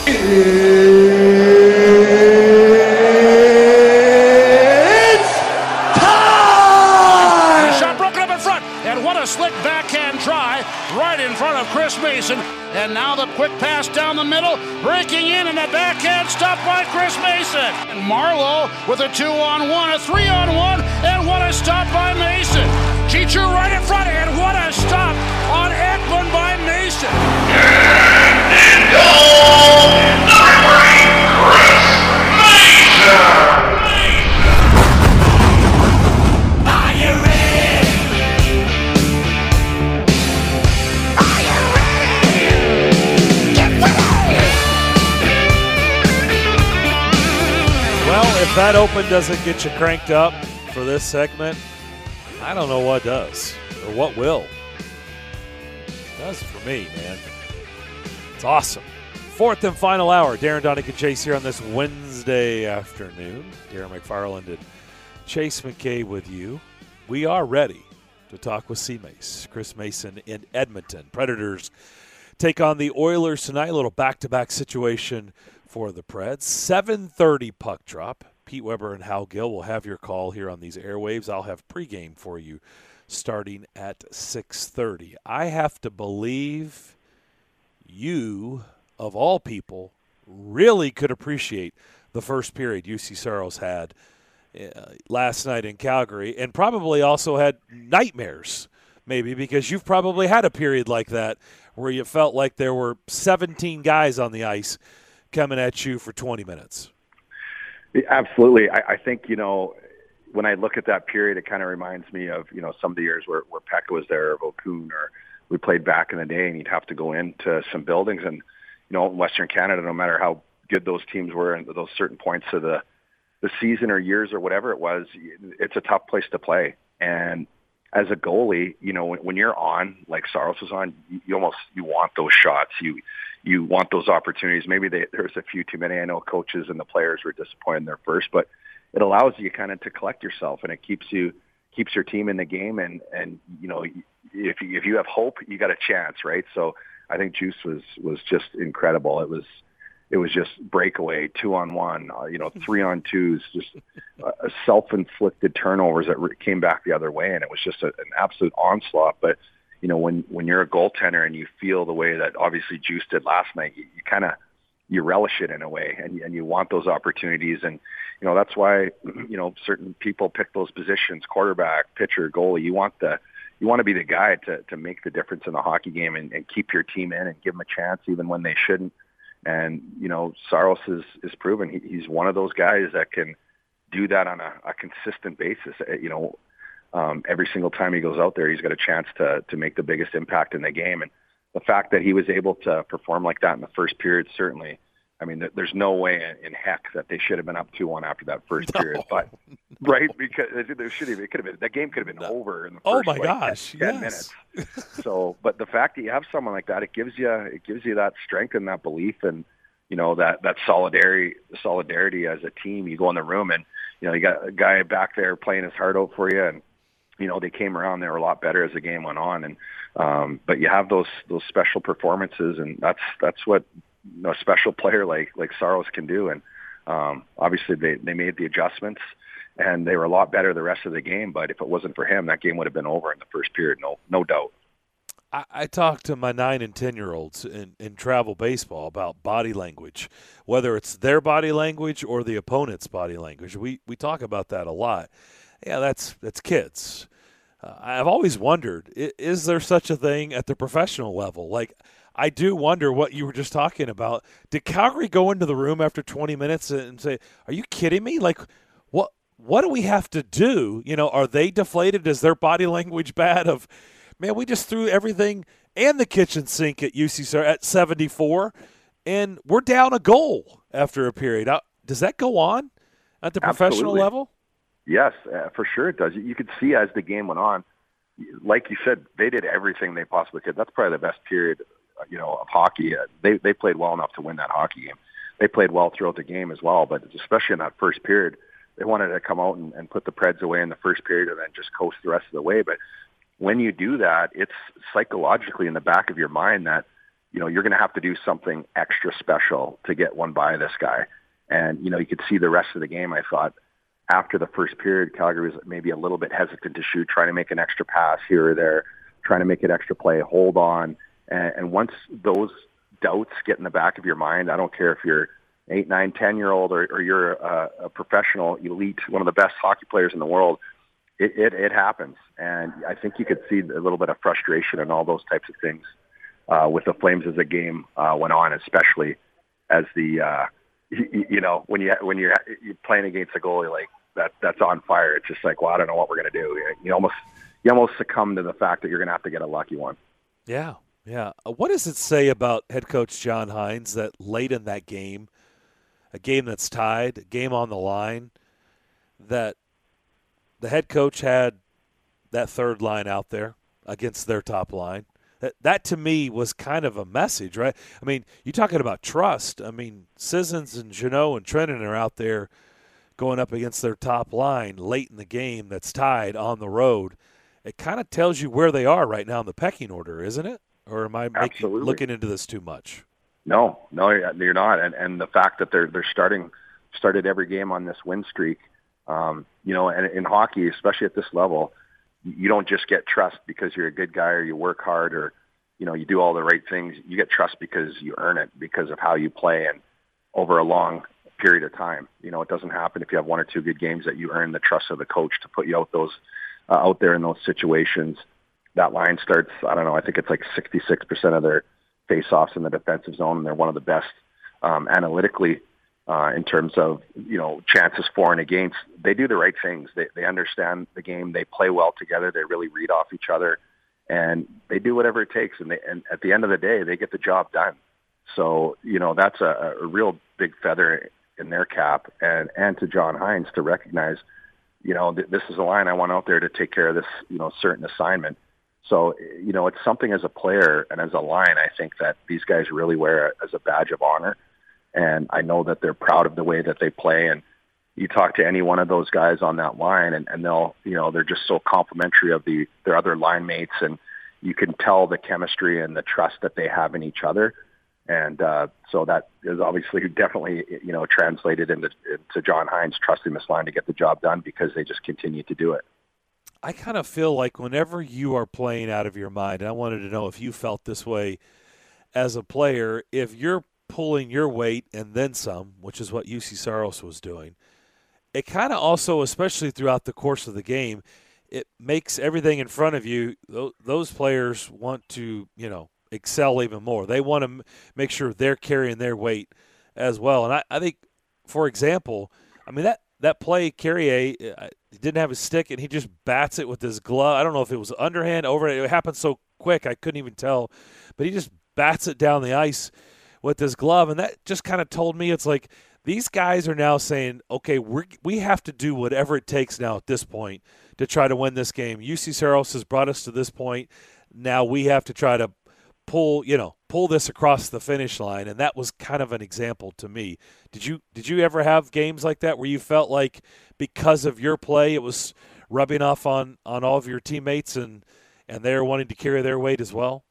It's time! Shot broken up in front, and what a slick backhand try right in front of Chris Mason. And now the quick pass down the middle, breaking in, and the backhand stopped by Chris Mason. And Marlowe with a 2-on-1, a 3-on-1, and what a stop by Mason. Cheechoo right in front, and what a stop on Ekman by Mason. And goal, number 3, Chris Mason. Are you ready? Are you ready? Get ready! Well, if that open doesn't get you cranked up for this segment, I don't know what does or what will. It does for me, man. It's awesome. Fourth and final hour. Darren Donick Chase here on this Wednesday afternoon. Darren McFarland and Chase McKay with you. We are ready to talk with C-Mace. Chris Mason in Edmonton. Predators take on the Oilers tonight. A little back-to-back situation for the Preds. 7:30 puck drop. Pete Weber and Hal Gill will have your call here on these airwaves. I'll have pregame for you starting at 6:30. I have to believe you, of all people, really could appreciate the first period UC Saros had last night in Calgary, and probably also had nightmares, maybe, because you've probably had a period like that where you felt like there were 17 guys on the ice coming at you for 20 minutes. Absolutely. I think, when I look at that period, it kind of reminds me of, some of the years where Pekka was there, or Vokoun, or we played back in the day, and you'd have to go into some buildings. And, in Western Canada, no matter how good those teams were and those certain points of the season or years or whatever it was, it's a tough place to play. And as a goalie, when you're on, like Saros was on, you want those shots. You want those opportunities. Maybe there's a few too many. I know coaches and the players were disappointed in their first, but it allows you kind of to collect yourself, and it keeps your team in the game. And if you have hope, you got a chance, right? So I think Juice was just incredible. It was just breakaway, 2-on-1, 3-on-2s, just self-inflicted turnovers that came back the other way, and it was just an absolute onslaught. But when you're a goaltender and you feel the way that obviously Juice did last night, you relish it in a way, and you want those opportunities. And that's why certain people pick those positions: quarterback, pitcher, goalie. You want to be the guy to make the difference in the hockey game and keep your team in and give them a chance even when they shouldn't. And Saros is proven he's one of those guys that can do that on a consistent basis. Every single time he goes out there, he's got a chance to make the biggest impact in the game. And the fact that he was able to perform like that in the first period, certainly, I mean, there's no way in heck that they should have been up 2-1 after that first period. But right, because that game could have been over in the first 10 minutes. So, but the fact that you have someone like that, it gives you that strength and that belief, and that solidarity as a team. You go in the room and you got a guy back there playing his heart out for you, and they came around. They were a lot better as the game went on, and but you have those special performances, and that's what a special player like Saros can do. And obviously they made the adjustments, and they were a lot better the rest of the game. But if it wasn't for him, that game would have been over in the first period, no doubt. I talk to my 9 and 10-year-olds in travel baseball about body language, whether it's their body language or the opponent's body language. We talk about that a lot. Yeah, that's kids. I've always wondered, is there such a thing at the professional level? Like, I do wonder what you were just talking about. Did Calgary go into the room after 20 minutes and say, "Are you kidding me? Like, what do we have to do?" Are they deflated? Is their body language bad? Of, man, we just threw everything and the kitchen sink at UC at 74, and we're down a goal after a period. Does that go on at the professional level? Yes, for sure it does. You could see as the game went on, like you said, they did everything they possibly could. That's probably the best period, of hockey. They played well enough to win that hockey game. They played well throughout the game as well, but especially in that first period, they wanted to come out and put the Preds away in the first period and then just coast the rest of the way. But when you do that, it's psychologically in the back of your mind that you're going to have to do something extra special to get one by this guy. And, you could see the rest of the game, I thought, after the first period, Calgary was maybe a little bit hesitant to shoot, trying to make an extra pass here or there, trying to make an extra play, hold on. And once those doubts get in the back of your mind, I don't care if you're 8, 9, 10-year-old or you're a professional, elite, one of the best hockey players in the world, it happens. And I think you could see a little bit of frustration and all those types of things with the Flames as the game went on, especially as the when you're playing against a goalie like that's on fire. It's just like, well, I don't know what we're going to do. You almost succumb to the fact that you're going to have to get a lucky one. Yeah. What does it say about head coach John Hynes that late in that game, a game that's tied, a game on the line, that the head coach had that third line out there against their top line? That to me was kind of a message, right? I mean, you're talking about trust. I mean, Sissons and Jeannot and Trenton are out there going up against their top line late in the game that's tied on the road. It kind of tells you where they are right now in the pecking order, isn't it? Or am I looking into this too much? No, you're not. And the fact that they're started every game on this win streak, and in hockey, especially at this level, you don't just get trust because you're a good guy or you work hard or, you do all the right things. You get trust because you earn it because of how you play and over a long period of time. It doesn't happen if you have one or two good games that you earn the trust of the coach to put you out there in those situations. That line starts, I don't know, I think it's like 66% of their face-offs in the defensive zone, and they're one of the best analytically in terms of, chances for and against. They do the right things. They understand the game. They play well together. They really read off each other, and they do whatever it takes. And at the end of the day, they get the job done. So, that's a real big feather in their cap, and to John Hynes to recognize, this is a line I want out there to take care of this, certain assignment. So, it's something as a player and as a line, I think that these guys really wear it as a badge of honor. And I know that they're proud of the way that they play. And you talk to any one of those guys on that line and they'll, they're just so complimentary of their other line mates. And you can tell the chemistry and the trust that they have in each other. And so that is obviously definitely, translated into John Hynes trusting this line to get the job done because they just continue to do it. I kind of feel like whenever you are playing out of your mind, and I wanted to know if you felt this way as a player, if you're pulling your weight and then some, which is what UC Saros was doing, it kind of also, especially throughout the course of the game, it makes everything in front of you, those players want to, excel even more. They want to make sure they're carrying their weight as well. And I think, for example, I mean, that play, Carrier didn't have his stick, and he just bats it with his glove. I don't know if it was underhand, overhand. It happened so quick I couldn't even tell. But he just bats it down the ice with his glove, and that just kind of told me it's like these guys are now saying, okay, we have to do whatever it takes now at this point to try to win this game. UC Saros has brought us to this point. Now we have to try to pull this across the finish line, and that was kind of an example to me. Did you ever have games like that where you felt like because of your play it was rubbing off on all of your teammates and they're wanting to carry their weight as well?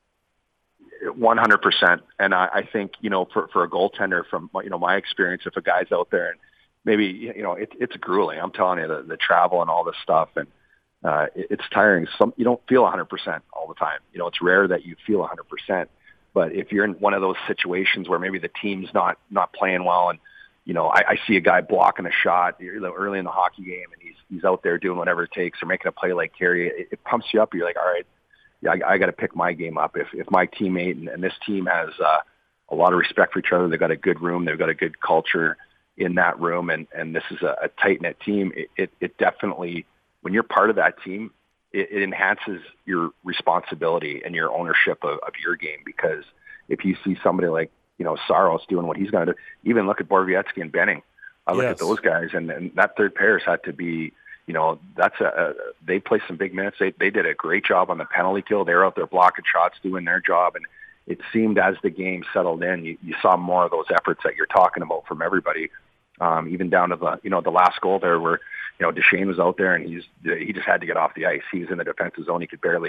100%. And I think, for a goaltender from, my experience, if a guy's out there and maybe, it's grueling. I'm telling you, the travel and all this stuff, and it's tiring. You don't feel 100% all the time. It's rare that you feel 100%. But if you're in one of those situations where maybe the team's not playing well, and I see a guy blocking a shot early in the hockey game, and he's out there doing whatever it takes or making a play like Carey, it pumps you up. You're like, all right, yeah, I got to pick my game up. If my teammate and this team has a lot of respect for each other, they've got a good room, they've got a good culture in that room, and this is a tight-knit team, it definitely, when you're part of that team, it enhances your responsibility and your ownership of your game. Because if you see somebody like, Saros doing what he's going to do, even look at Borowiecki and Benning. I look at those guys, and that third pair's had to be, they play some big minutes. They did a great job on the penalty kill. They were out there blocking shots, doing their job, and it seemed as the game settled in, you saw more of those efforts that you're talking about from everybody, even down to the last goal there where, Duchesne was out there and he just had to get off the ice. He was in the defensive zone. He could barely,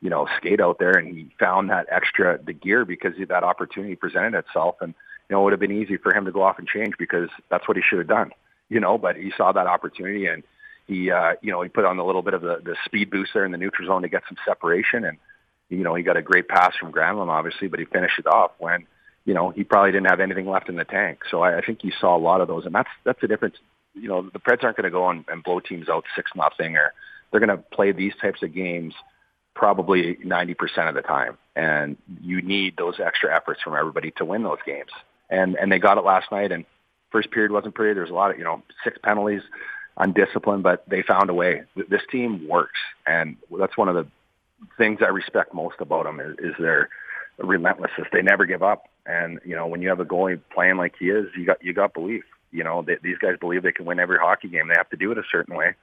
skate out there, and he found the gear because that opportunity presented itself. And, it would have been easy for him to go off and change because that's what he should have done, but he saw that opportunity, and he put on a little bit of the speed boost there in the neutral zone to get some separation. And, he got a great pass from Granlund, obviously, but he finished it off when, he probably didn't have anything left in the tank. So I think you saw a lot of those, and that's the difference. The Preds aren't going to go and blow teams out 6-0, or they're going to play these types of games probably 90% of the time. And you need those extra efforts from everybody to win those games. And they got it last night, and first period wasn't pretty. There's a lot of, 6 penalties, undisciplined, but they found a way. This team works, and that's one of the things I respect most about them is their relentlessness. They never give up. And, when you have a goalie playing like he is, you got belief. These guys believe they can win every hockey game. They have to do it a certain way.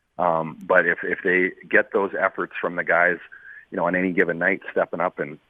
But if they get those efforts from the guys, on any given night stepping up and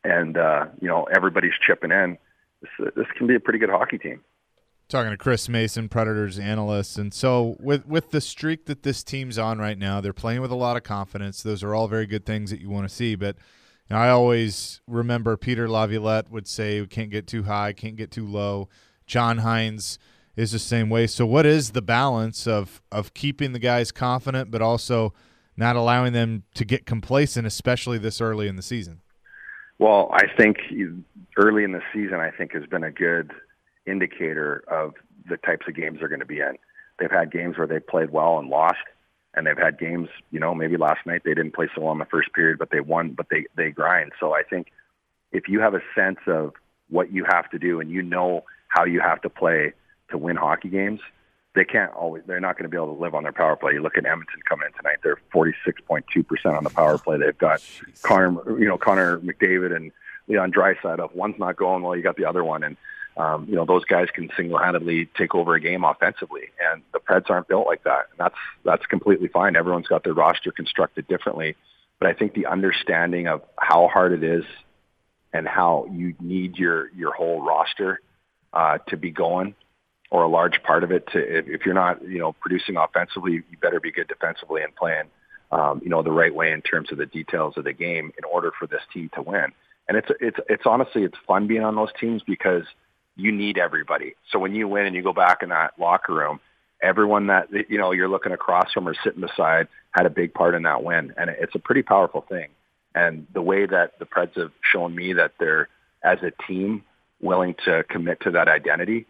everybody's chipping in, this can be a pretty good hockey team. Talking to Chris Mason, Predators analyst. And so with the streak that this team's on right now, they're playing with a lot of confidence. Those are all very good things that you want to see. But I always remember Peter Laviolette would say, we can't get too high, can't get too low. John Hines is the same way. So what is the balance of keeping the guys confident but also not allowing them to get complacent, especially this early in the season? Well, I think early in the season, has been a good indicator of the types of games they're going to be in. They've had games where they played well and lost, and they've had games, maybe last night they didn't play so well in the first period, but they won, but they grind. So I think if you have a sense of what you have to do and how you have to play to win hockey games, they're not going to be able to live on their power play. You look at Edmonton coming in tonight, they're 46.2% on the power play. They've got Connor McDavid and Leon Draisaitl. One's not going well, you got the other one. And, those guys can single-handedly take over a game offensively. And the Preds aren't built like that. And that's completely fine. Everyone's got their roster constructed differently. But I think the understanding of how hard it is and how you need your whole roster to be going, or a large part of it, if you're not, producing offensively, you better be good defensively and playing, the right way in terms of the details of the game in order for this team to win. And it's honestly, it's fun being on those teams because you need everybody. So when you win and you go back in that locker room, everyone that, you're looking across from or sitting beside had a big part in that win. And it's a pretty powerful thing. And the way that the Preds have shown me that they're, as a team, willing to commit to that identity,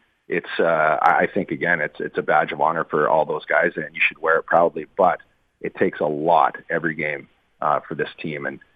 I think, again, it's a badge of honor for all those guys, and you should wear it proudly. But it takes a lot every game for this team. And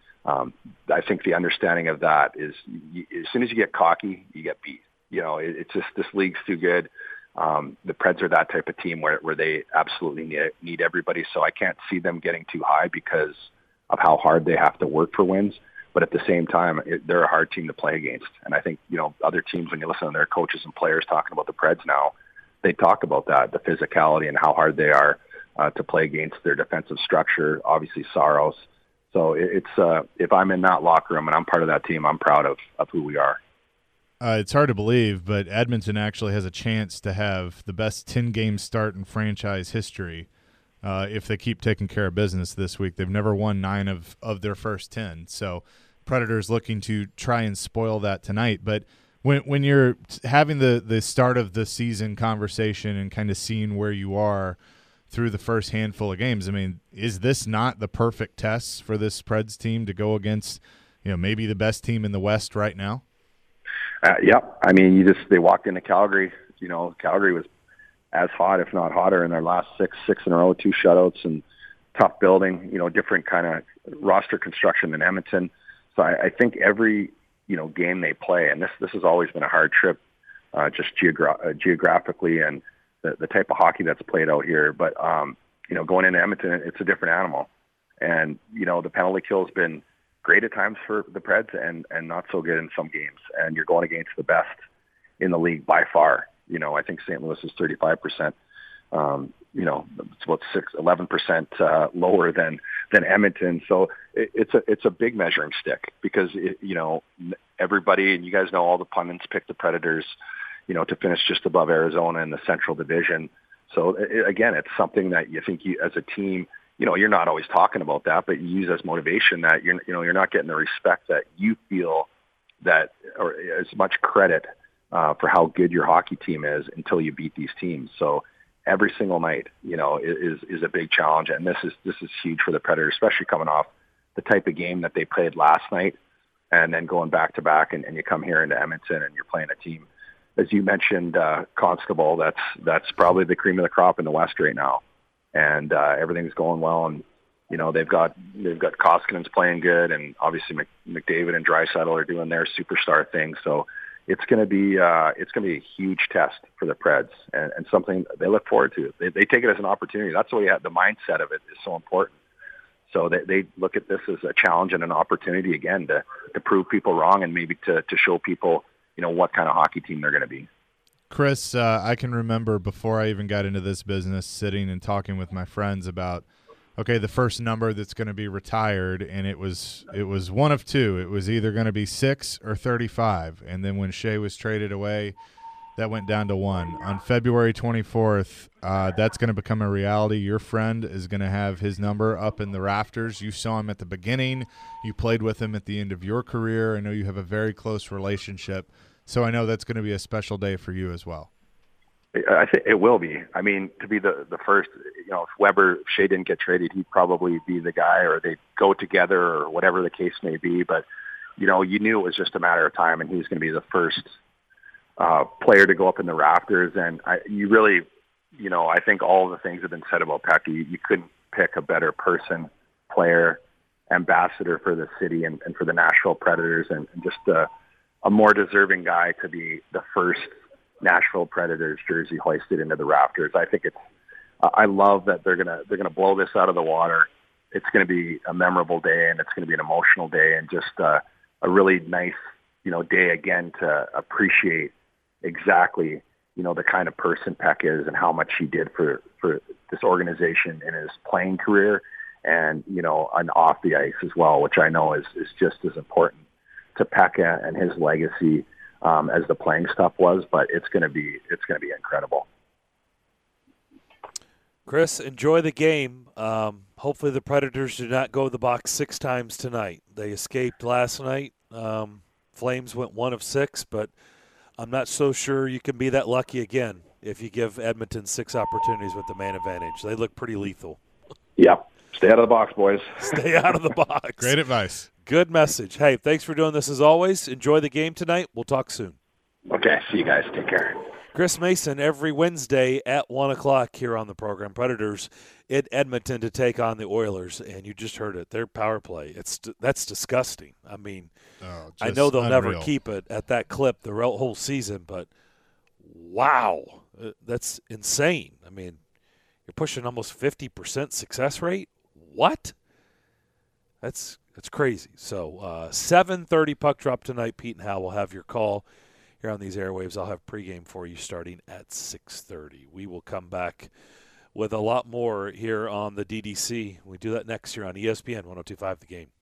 I think the understanding of that is as soon as you get cocky, you get beat. It's just, this league's too good. The Preds are that type of team where they absolutely need everybody. So I can't see them getting too high because of how hard they have to work for wins. But at the same time, they're a hard team to play against. And I think, other teams, when you listen to their coaches and players talking about the Preds now, they talk about that, the physicality and how hard they are to play against their defensive structure, obviously Saros. So if I'm in that locker room and I'm part of that team, I'm proud of who we are. It's hard to believe, but Edmonton actually has a chance to have the best 10-game start in franchise history if they keep taking care of business this week. They've never won 9 of their first 10. So Predators looking to try and spoil that tonight. But when you're having the start of the season conversation and kind of seeing where you are through the first handful of games, I mean, is this not the perfect test for this Preds team to go against, maybe the best team in the West right now? Yep. I mean, they walked into Calgary. Calgary was as hot, if not hotter, in their last six in a row, 2 shutouts and tough building, different kind of roster construction than Edmonton. So I think every, game they play, and this has always been a hard trip, just geographically and the type of hockey that's played out here. But, going into Edmonton, it's a different animal. And, the penalty kill has been great at times for the Preds and not so good in some games. And you're going against the best in the league by far. I think St. Louis is 35%. It's about 11% lower than Edmonton. So it's a big measuring stick because everybody, and you guys know, all the pundits picked the Predators, to finish just above Arizona in the Central Division. So again, it's something that you think as a team you're not always talking about that, but you use as motivation that you're not getting the respect that you feel that, or as much credit for how good your hockey team is until you beat these teams. So every single night, is a big challenge, and this is huge for the Predators, especially coming off the type of game that they played last night, and then going back to back, and you come here into Edmonton and you're playing a team, as you mentioned, Constable. That's probably the cream of the crop in the West right now, and everything's going well. And they've got Koskinen's playing good, and obviously McDavid and Draisaitl are doing their superstar thing. So it's going to be a huge test for the Preds, and something they look forward to. They take it as an opportunity. That's why the mindset of it is so important. So they look at this as a challenge and an opportunity again to prove people wrong, and maybe to show people what kind of hockey team they're going to be. Chris, I can remember before I even got into this business sitting and talking with my friends about, okay, the first number that's going to be retired, and it was one of two. It was either going to be 6 or 35, and then when Shea was traded away, that went down to 1. On February 24th, that's going to become a reality. Your friend is going to have his number up in the rafters. You saw him at the beginning. You played with him at the end of your career. I know you have a very close relationship, so I know that's going to be a special day for you as well. I think it will be. I mean, to be the first, if Shea didn't get traded, he'd probably be the guy, or they'd go together, or whatever the case may be. But, you knew it was just a matter of time, and he was going to be the first player to go up in the rafters. And I think all the things have been said about Pekka. You couldn't pick a better person, player, ambassador for the city and for the Nashville Predators, and just a more deserving guy to be the first Nashville Predators jersey hoisted into the rafters. I think I love that they're gonna blow this out of the water. It's gonna be a memorable day, and it's gonna be an emotional day, and just a really nice, day again to appreciate exactly, the kind of person Peck is and how much he did for this organization in his playing career, and, and off the ice as well, which I know is just as important to Pekka and his legacy as the playing stuff was. But it's going to be incredible. Chris, enjoy the game. Hopefully the Predators do not go to the box 6 times tonight. They escaped last night. Flames went 1 of 6, but I'm not so sure you can be that lucky again if you give Edmonton 6 opportunities with the man advantage. They look pretty lethal. Yep. Stay out of the box, boys. Stay out of the box. Great advice. Good message. Hey, thanks for doing this as always. Enjoy the game tonight. We'll talk soon. Okay. See you guys. Take care. Chris Mason every Wednesday at 1 o'clock here on the program. Predators in Edmonton to take on the Oilers, and you just heard it. Their power play, that's disgusting. I mean, I know they'll never keep it at that clip the whole season, but wow, that's insane. I mean, you're pushing almost 50% success rate. What? That's crazy. So 7:30 puck drop tonight. Pete and Hal will have your call here on these airwaves. I'll have pregame for you starting at 6:30. We will come back with a lot more here on the DDC. We do that next year on ESPN 102.5 The Game.